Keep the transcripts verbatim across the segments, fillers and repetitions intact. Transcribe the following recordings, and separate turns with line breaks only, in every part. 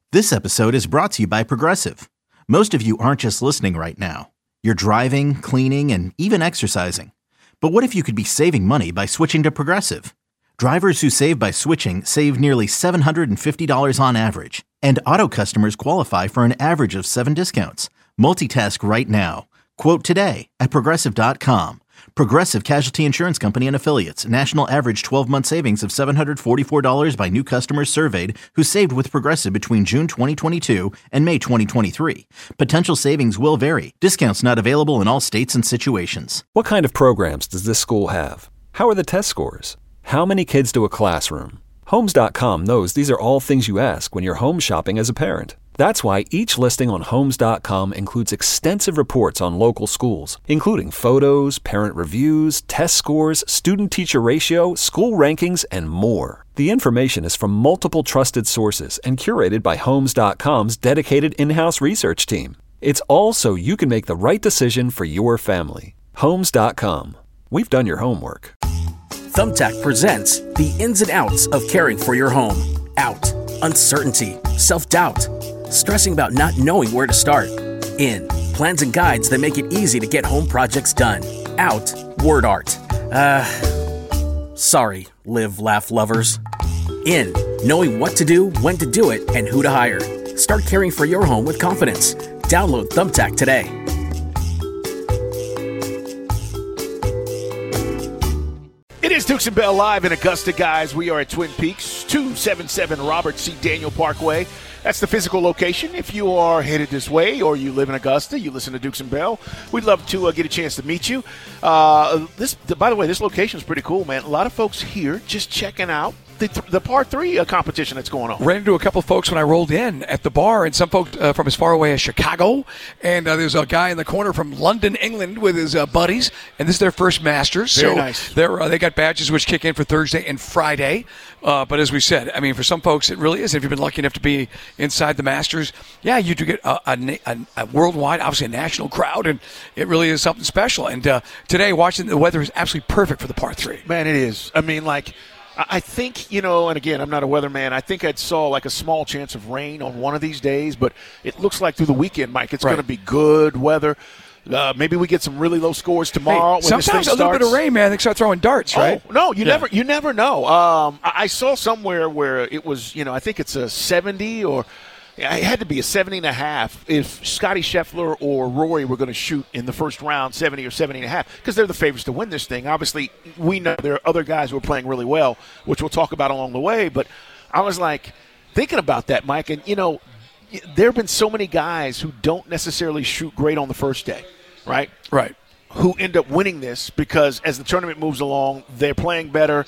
This episode is brought to you by Progressive. Most of you aren't just listening right now. You're driving, cleaning, and even exercising. But what if you could be saving money by switching to Progressive? Drivers who save by switching save nearly seven hundred fifty dollars on average. And auto customers qualify for an average of seven discounts. Multitask right now. Quote today at Progressive dot com. Progressive Casualty Insurance Company and Affiliates. National average twelve-month savings of seven hundred forty-four dollars by new customers surveyed who saved with Progressive between June twenty twenty-two and May twenty twenty-three. Potential savings will vary. Discounts not available in all states and situations.
What kind of programs does this school have? How are the test scores? How many kids do a classroom? Homes dot com knows these are all things you ask when you're home shopping as a parent. That's why each listing on Homes dot com includes extensive reports on local schools, including photos, parent reviews, test scores, student-teacher ratio, school rankings, and more. The information is from multiple trusted sources and curated by Homes dot com's dedicated in-house research team. It's all so you can make the right decision for your family. Homes dot com. We've done your homework.
Thumbtack presents the ins and outs of caring for your home. Out. Uncertainty. Self-doubt. Stressing about not knowing where to start. In. Plans and guides that make it easy to get home projects done. Out. Word art. Uh, sorry, live, laugh lovers. In. Knowing what to do, when to do it, and who to hire. Start caring for your home with confidence. Download Thumbtack today.
It is Dukes and Bell live in Augusta, guys. We are at Twin Peaks, two seventy-seven Robert C. Daniel Parkway. That's the physical location. If you are headed this way or you live in Augusta, you listen to Dukes and Bell, we'd love to uh, get a chance to meet you. Uh, this, by the way, this location is pretty cool, man. A lot of folks here just checking out the, the par three uh, competition that's going on.
Ran into a couple of folks when I rolled in at the bar, and some folks uh, from as far away as Chicago. And uh, there's a guy in the corner from London, England, with his uh, buddies, and this is their first Masters.
Very
so
nice.
They're, uh, they got badges which kick in for Thursday and Friday. Uh, but as we said, I mean, for some folks, it really is. If you've been lucky enough to be inside the Masters, yeah, you do get a, a, a, a worldwide, obviously a national crowd, and it really is something special. And uh, today, watching the weather is absolutely perfect for the par three.
Man, it is. I mean, like, I think, you know, and again, I'm not a weatherman. I think I saw like a small chance of rain on one of these days, but it looks like through the weekend, Mike, it's
Right.
going to be good weather. Uh, maybe we get some really low scores tomorrow.
Hey,
when this
sometimes
thing
a little
starts.
bit of rain, man, they start throwing darts, right?
Oh, no, you
Yeah.
never, you never know. Um, I, I saw somewhere where it was, you know, I think it's a seventy or it had to be a seventy and a half if Scotty Scheffler or Rory were going to shoot in the first round seventy or seventy and a half because they're the favorites to win this thing. Obviously, we know there are other guys who are playing really well, which we'll talk about along the way. But I was like thinking about that, Mike, and you know, there have been so many guys who don't necessarily shoot great on the first day, right?
Right.
Who end up winning this because as the tournament moves along, they're playing better.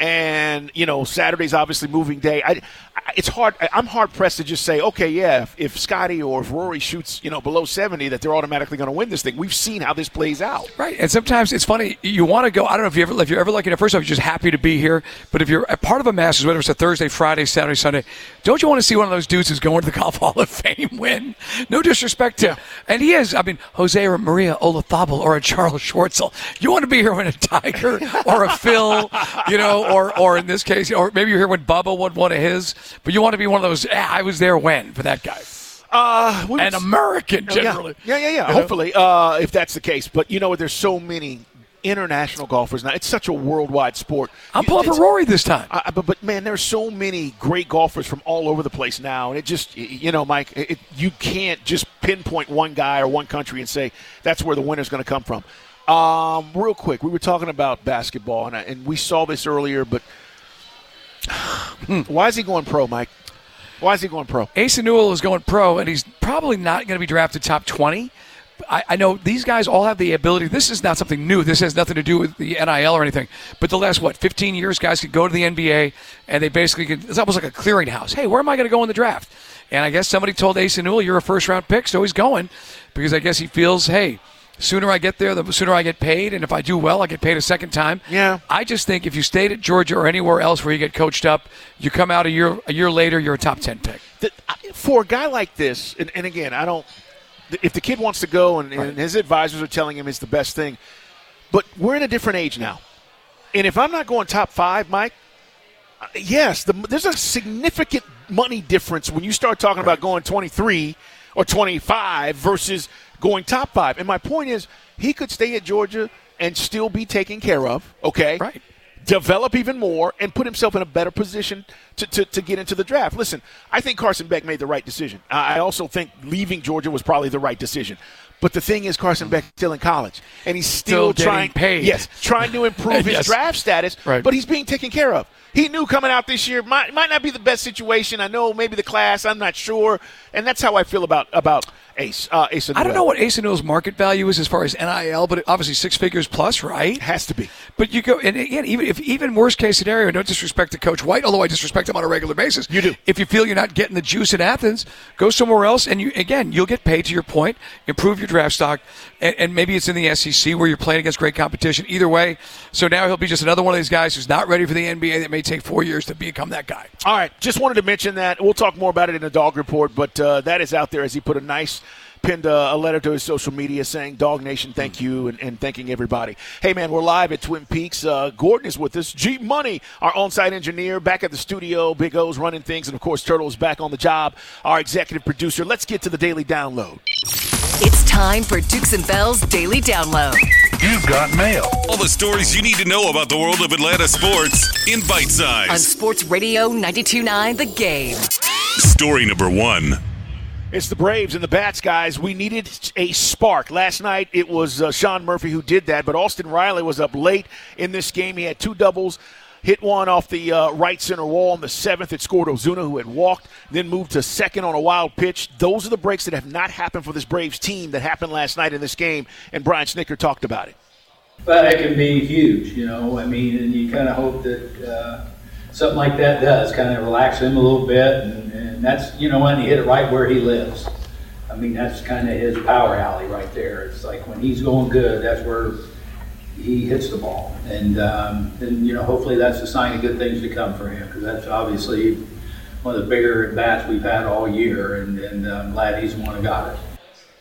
And, you know, Saturday's obviously moving day. I, I, it's hard. I, I'm hard-pressed to just say, okay, yeah, if, if Scotty or if Rory shoots, you know, below seventy, that they're automatically going to win this thing. We've seen how this plays out.
Right, and sometimes it's funny. You want to go. I don't know if you ever, if you're ever lucky enough. First off, you're just happy to be here. But if you're a part of a Masters, whether it's a Thursday, Friday, Saturday, Sunday, don't you want to see one of those dudes who's going to the Golf Hall of Fame win? No disrespect to,
Yeah.
and he is. I mean, Jose or Maria Olazabal or a Charles Schwartzel. You want to be here when a Tiger or a Phil, you know, or or in this case, or maybe you're here when Bubba won one of his. But you want to be one of those. Ah, I was there when for that guy.
Uh, we
An
would-
American,
Oh,
generally.
Yeah, yeah, yeah. yeah.
You know?
Hopefully, uh, if that's the case. But you know what? There's so many international golfers now. It's such a worldwide sport.
I'm
You-
pulling for
it's-
Rory this time.
I, but, but man, there's so many great golfers from all over the place now, and it just, you know, Mike, it, it, you can't just pinpoint one guy or one country and say that's where the winner's going to come from. Um, real quick, we were talking about basketball, and, I, and we saw this earlier, but why is he going pro, Mike? Why is he going pro?
Asa Newell is going pro, and he's probably not going to be drafted top twenty. I, I know these guys all have the ability. This is not something new. This has nothing to do with the N I L or anything. But the last, what, fifteen years, guys could go to the N B A, and they basically could, it's almost like a clearinghouse. Hey, where am I going to go in the draft? And I guess somebody told Asa Newell, you're a first-round pick, so he's going because I guess he feels, hey, sooner I get there, the sooner I get paid, and if I do well, I get paid a second time.
Yeah.
I just think if you stayed at Georgia or anywhere else where you get coached up, you come out a year a year later, you're a top ten pick.
The, for a guy like this, and, and again, I don't – if the kid wants to go and,
Right.
and his advisors are telling him it's the best thing, but we're in a different age now. And if I'm not going top five, Mike, Uh, yes, the, there's a significant money difference when you start talking about going twenty-three or twenty-five versus going top five. And my point is, he could stay at Georgia and still be taken care of, okay?
Right.
Develop even more and put himself in a better position to, to, to get into the draft. Listen, I think Carson Beck made the right decision. I also think leaving Georgia was probably the right decision. But the thing is, Carson Beck's still in college, and he's still,
still
trying,
paid.
yes, trying to improve his
yes.
draft status,
right.
but he's being taken care of. He knew coming out this year might, might not be the best situation. I know maybe the class, I'm not sure. And that's how I feel about, about Ace. Uh, Ace
I don't know what Ace Anuel's market value is as far as N I L, but obviously six figures plus, right?
Has to be.
But you go, and again, even if even worst case scenario, no disrespect to Coach White, although I disrespect him on a regular basis.
You do.
If you feel you're not getting the juice in Athens, go somewhere else, and you again, you'll get paid to your point, improve your draft stock, and, and maybe it's in the S E C where you're playing against great competition. Either way, so now he'll be just another one of these guys who's not ready for the N B A that may take four years to become that guy.
All right, just wanted to mention that. We'll talk more about it in the Dog Report, but uh, that is out there as he put a nice pinned uh, a letter to his social media saying, Dog Nation, thank you, and, and thanking everybody. Hey, man, we're live at Twin Peaks. Uh, Gordon is with us. G Money, our on-site engineer, back at the studio. Big O's running things. And, of course, Turtle is back on the job, our executive producer. Let's get to the Daily Download.
It's time for Dukes and Bell's Daily Download.
You've got mail.
All the stories you need to know about the world of Atlanta sports in bite size.
On Sports Radio ninety-two point nine The Game.
Story number one.
It's the Braves and the Bats, guys. We needed a spark. Last night it was uh, Sean Murphy who did that, but Austin Riley was up late in this game. He had two doubles, hit one off the uh, right center wall in the seventh. It scored Ozuna, who had walked, then moved to second on a wild pitch. Those are the breaks that have not happened for this Braves team that happened last night in this game, and Brian Snitker talked about it.
But it can be huge, you know. I mean, and you kind of hope that uh, something like that does kind of relax him a little bit, and, and that's, you know, when he hit it right where he lives. I mean, that's kind of his power alley right there. It's like when he's going good, that's where he hits the ball. And, um, and you know, hopefully that's a sign of good things to come for him, because that's obviously one of the bigger at-bats we've had all year, and, and I'm glad he's the one who got it.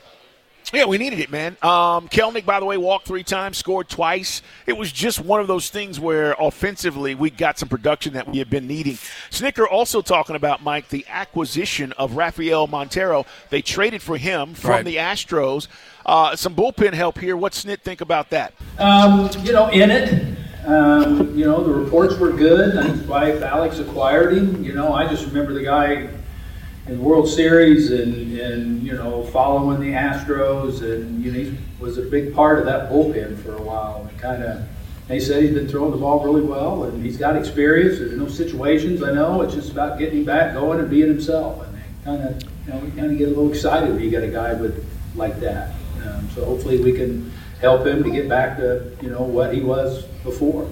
Yeah, we needed it, man. Um, Kelnick, by the way, walked three times, scored twice. It was just one of those things where offensively we got some production that we have been needing. Snitker also talking about, Mike, the acquisition of Rafael Montero. They traded for him from
right.
the Astros. Uh, some bullpen help here. What's Snit think about that?
Um, you know, in it, um, you know, the reports were good. His wife, Alex, acquired him. You know, I just remember the guy in World Series and, and, you know, following the Astros, and, you know, he was a big part of that bullpen for a while. And kind of, they said he's been throwing the ball really well, and he's got experience. There's no situations, I know. It's just about getting him back going and being himself. And kind of, you know, we kind of get a little excited when you get a guy with like that. Um, so hopefully we can help him to get back to, you know, what he was before.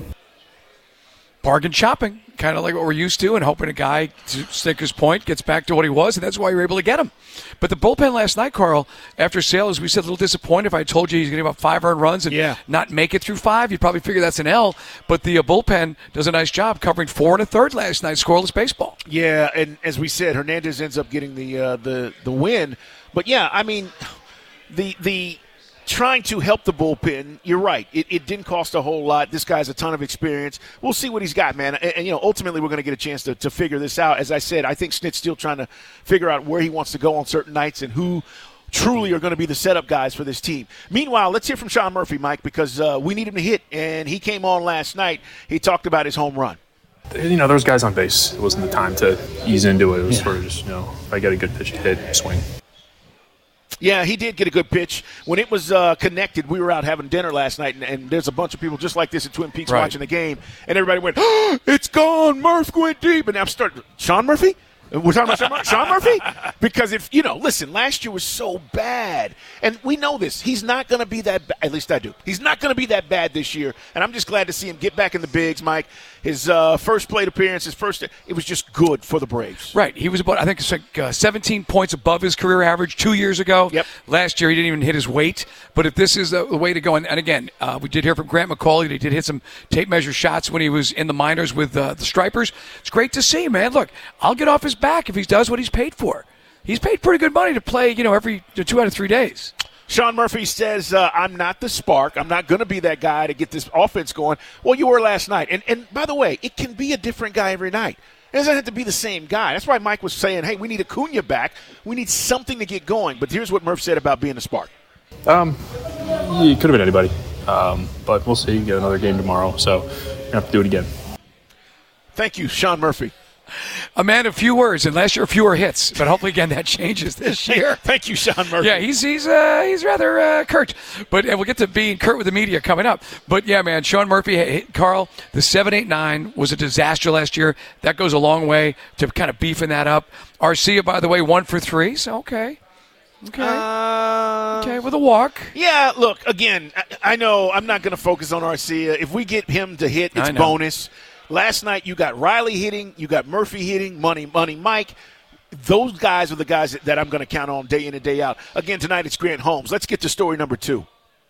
Bargain shopping, kind of like what we're used to, and hoping a guy, to Snicker's point, gets back to what he was, and that's why you're able to get him. But the bullpen last night, Carl, after Sale, as we said, a little disappointed. If I told you he's going to have about five earned runs and
yeah.
not make it through five, you'd probably figure that's an L. But the uh, bullpen does a nice job covering four and a third last night, scoreless baseball.
Yeah, and as we said, Hernandez ends up getting the uh, the the win. But yeah, I mean, the the. Trying to help the bullpen, you're right. It, it didn't cost a whole lot. This guy has a ton of experience. We'll see what he's got, man. And, and you know, ultimately, we're going to get a chance to, to figure this out. As I said, I think Snit's still trying to figure out where he wants to go on certain nights and who truly are going to be the setup guys for this team. Meanwhile, let's hear from Sean Murphy, Mike, because uh, we need him to hit, and he came on last night. He talked about his home run.
You know, there was guys on base. It wasn't the time to ease into it. It was yeah. sort of just, you know, if I get a good pitch to hit, swing.
Yeah, he did get a good pitch. When it was uh, connected, we were out having dinner last night, and, and there's a bunch of people just like this at Twin Peaks
right.
watching the game, and everybody went, oh, it's gone, Murph went deep. And I'm starting, Sean Murphy? We're talking about Sean Murphy? Sean Murphy? Because if, you know, listen, last year was so bad, and we know this. He's not going to be that bad, at least I do. He's not going to be that bad this year, and I'm just glad to see him get back in the bigs, Mike. His uh, first plate appearance, his first, it was just good for the Braves.
Right. He was about, I think it's like uh, seventeen points above his career average two years ago.
Yep.
Last year he didn't even hit his weight. But if this is the way to go, and, and again, uh, we did hear from Grant McCauley that he did hit some tape measure shots when he was in the minors with uh, the Stripers. It's great to see, man. Look, I'll get off his back if he does what he's paid for. He's paid pretty good money to play, you know, every two out of three days.
Sean Murphy says, uh, I'm not the spark. I'm not going to be that guy to get this offense going. Well, you were last night. And, and by the way, it can be a different guy every night. It doesn't have to be the same guy. That's why Mike was saying, hey, we need Acuna back. We need something to get going. But here's what Murph said about being a spark.
Um, it could have been anybody. Um, but we'll see. Get another game tomorrow. So we're going to have to do it again.
Thank you, Sean Murphy.
A man of few words, and last year fewer hits. But hopefully, again, that changes this year.
Thank you, Sean Murphy.
Yeah, he's he's uh, he's rather uh, curt. But and we'll get to being curt with the media coming up. But, yeah, man, Sean Murphy, hey, Carl, the seven eight nine was a disaster last year. That goes a long way to kind of beefing that up. Arcia, by the way, one for three. So, okay. Okay.
Uh,
okay, with a walk.
Yeah, look, again, I, I know I'm not going to focus on Arcia. If we get him to hit, it's bonus. Last night you got Riley hitting, you got Murphy hitting, Money Money Mike. Those guys are the guys that, that I'm going to count on day in and day out. Again, tonight it's Grant Holmes. Let's get to story number two.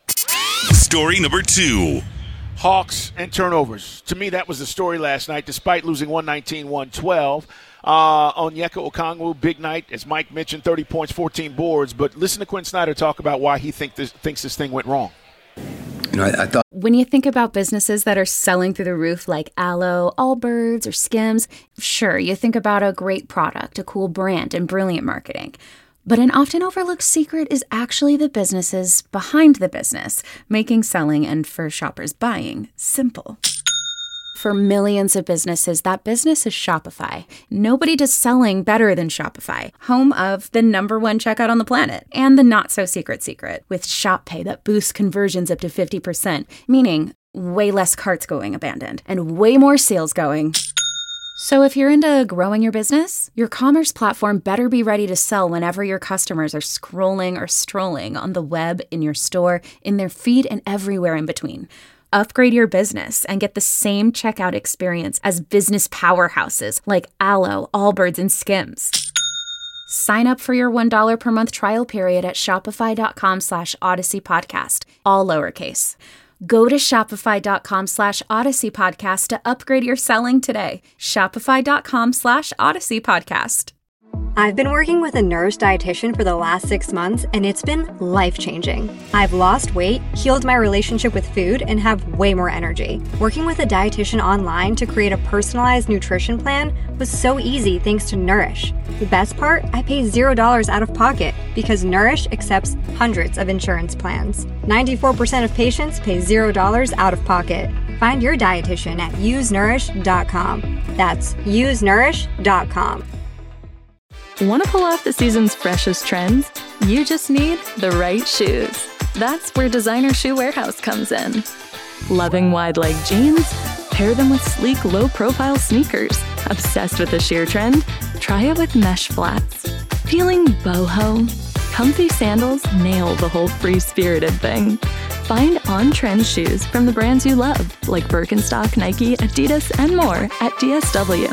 Story number two.
Hawks and turnovers. To me, that was the story last night, despite losing one nineteen one twelve. Uh, Onyeka Okongwu, big night, as Mike mentioned, thirty points, fourteen boards. But listen to Quinn Snyder talk about why he think this, thinks this thing went wrong.
You know, I, I thought when you think about businesses that are selling through the roof like Aloe, Allbirds, or Skims, sure, you think about a great product, a cool brand, and brilliant marketing. But an often overlooked secret is actually the businesses behind the business, making selling and for shoppers buying simple. For millions of businesses, that business is Shopify. Nobody does selling better than Shopify, home of the number one checkout on the planet and the not-so-secret secret with Shop Pay that boosts conversions up to fifty percent, meaning way less carts going abandoned and way more sales going. So if you're into growing your business, your commerce platform better be ready to sell whenever your customers are scrolling or strolling on the web, in your store, in their feed, and everywhere in between. Upgrade your business and get the same checkout experience as business powerhouses like Aloe, Allbirds, and Skims. Sign up for your one dollar per month trial period at shopify.com slash Odyssey Podcast, all lowercase. Go to shopify.com slash Odyssey Podcast to upgrade your selling today. Shopify.com slash Odyssey Podcast.
I've been working with a Nourish dietitian for the last six months, and it's been life-changing. I've lost weight, healed my relationship with food, and have way more energy. Working with a dietitian online to create a personalized nutrition plan was so easy thanks to Nourish. The best part? I pay zero dollars out of pocket because Nourish accepts hundreds of insurance plans. ninety-four percent of patients pay zero dollars out of pocket. Find your dietitian at use nourish dot com. That's use nourish dot com.
Want to pull off the season's freshest trends? You just need the right shoes. That's where Designer Shoe Warehouse comes in. Loving wide leg jeans? Pair them with sleek, low-profile sneakers. Obsessed with the sheer trend? Try it with mesh flats. Feeling boho? Comfy sandals nail the whole free-spirited thing. Find on-trend shoes from the brands you love, like Birkenstock, Nike, Adidas, and more at D S W.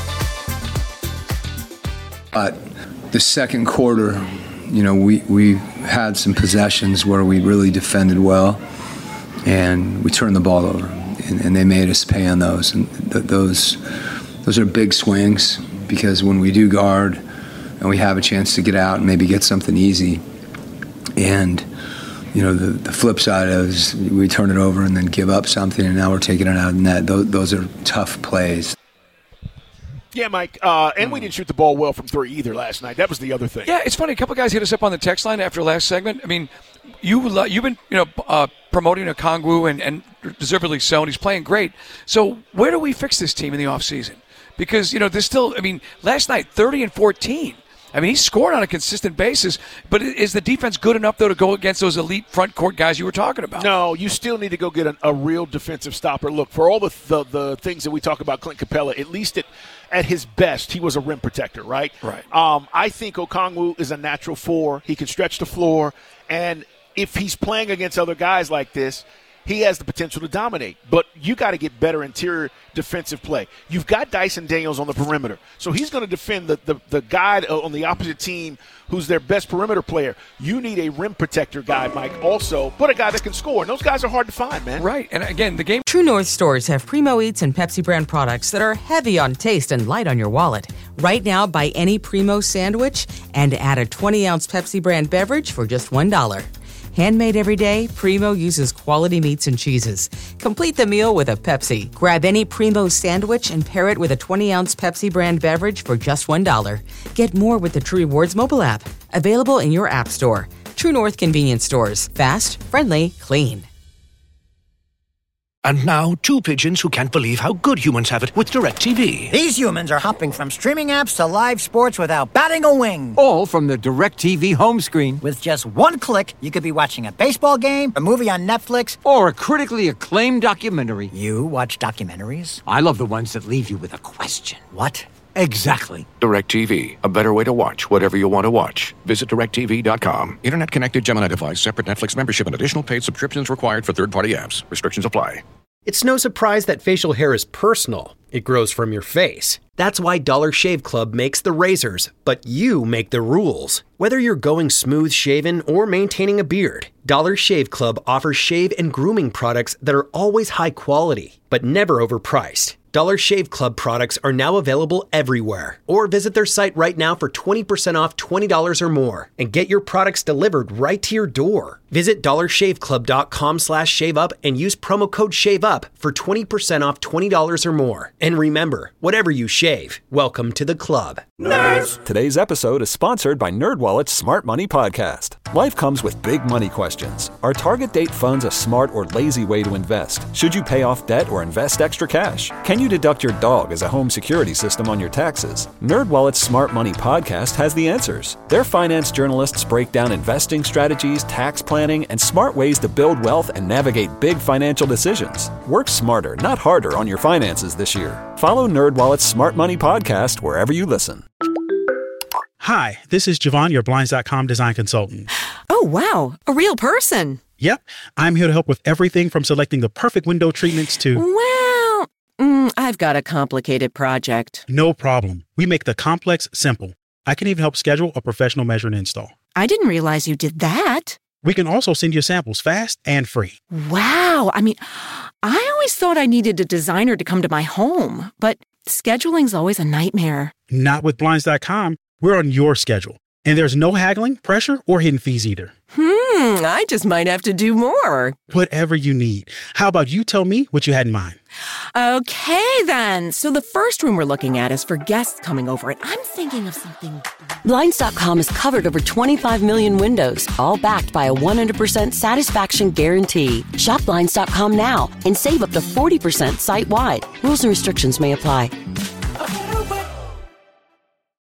But the second quarter, you know, we, we had some possessions where we really defended well, and we turned the ball over, and, and they made us pay on those. And th- those those are big swings, because when we do guard and we have a chance to get out and maybe get something easy, and you know, the, the flip side is we turn it over and then give up something, and now we're taking it out of the net. Those, those are tough plays.
Yeah, Mike, uh, and we didn't shoot the ball well from three either last night. That was the other thing.
Yeah, it's funny. A couple guys hit us up on the text line after last segment. I mean, you, you've been you know uh, promoting Okongwu, and, and deservedly so, and he's playing great. So where do we fix this team in the offseason? Because, you know, there's still, I mean, last night, thirty and fourteen. I mean, he scored on a consistent basis, but is the defense good enough, though, to go against those elite front court guys you were talking about?
No, you still need to go get a, a real defensive stopper. Look, for all the, the the things that we talk about Clint Capella, at least at, at his best, he was a rim protector, right?
Right.
Um, I think Okongwu is a natural four. He can stretch the floor, and if he's playing against other guys like this, he has the potential to dominate. But you got to get better interior defensive play. You've got Dyson Daniels on the perimeter, so he's going to defend the, the, the guy on the opposite team who's their best perimeter player. You need a rim protector guy, Mike, also, but a guy that can score. And those guys are hard to find, man.
Right. And again, the game.
True North stores have Primo Eats and Pepsi brand products that are heavy on taste and light on your wallet. Right now, buy any Primo sandwich and add a twenty ounce Pepsi brand beverage for just one dollar. Handmade every day, Primo uses quality meats and cheeses. Complete the meal with a Pepsi. Grab any Primo sandwich and pair it with a twenty-ounce Pepsi brand beverage for just one dollar. Get more with the True Rewards mobile app. Available in your app store. True North Convenience Stores. Fast, friendly, clean.
And now, two pigeons who can't believe how good humans have it with DirecTV.
These humans are hopping from streaming apps to live sports without batting a wing.
All from the DirecTV home screen.
With just one click, you could be watching a baseball game, a movie on Netflix,
or a critically acclaimed documentary.
You watch documentaries?
I love the ones that leave you with a question.
What?
Exactly.
DirecTV. A better way to watch whatever you want to watch. Visit direct T V dot com. Internet connected Gemini device, separate Netflix membership, and additional paid subscriptions required for third-party apps. Restrictions apply.
It's no surprise that facial hair is personal. It grows from your face. That's why Dollar Shave Club makes the razors, but you make the rules. Whether you're going smooth shaven or maintaining a beard, Dollar Shave Club offers shave and grooming products that are always high quality, but never overpriced. Dollar Shave Club products are now available everywhere. Or visit their site right now for twenty percent off twenty dollars or more and get your products delivered right to your door. Visit dollar shave club dot com slash shave up and use promo code SHAVEUP for twenty percent off twenty dollars or more. And remember, whatever you shave, welcome to the club.
Nerds! Today's episode is sponsored by NerdWallet's Smart Money Podcast. Life comes with big money questions. Are target date funds a smart or lazy way to invest? Should you pay off debt or invest extra cash? Can you deduct your dog as a home security system on your taxes? NerdWallet's Smart Money Podcast has the answers. Their finance journalists break down investing strategies, tax planning, and smart ways to build wealth and navigate big financial decisions. Work smarter, not harder on your finances this year. Follow NerdWallet's Smart Money Podcast wherever you listen.
Hi, this is Javon, your Blinds dot com design consultant.
Oh, wow. A real person.
Yep. I'm here to help with everything from selecting the perfect window treatments to...
Well, mm, I've got a complicated project.
No problem. We make the complex simple. I can even help schedule a professional measure and install.
I didn't realize you did that.
We can also send you samples fast and free.
Wow. I mean, I always thought I needed a designer to come to my home, but scheduling's always a nightmare.
Not with Blinds dot com. We're on your schedule. And there's no haggling, pressure, or hidden fees either.
Hmm, I just might have to do more.
Whatever you need. How about you tell me what you had in mind?
Okay, then. So the first room we're looking at is for guests coming over, and I'm thinking of something...
Blinds dot com has covered over twenty-five million windows, all backed by a one hundred percent satisfaction guarantee. Shop Blinds dot com now and save up to forty percent site-wide. Rules and restrictions may apply.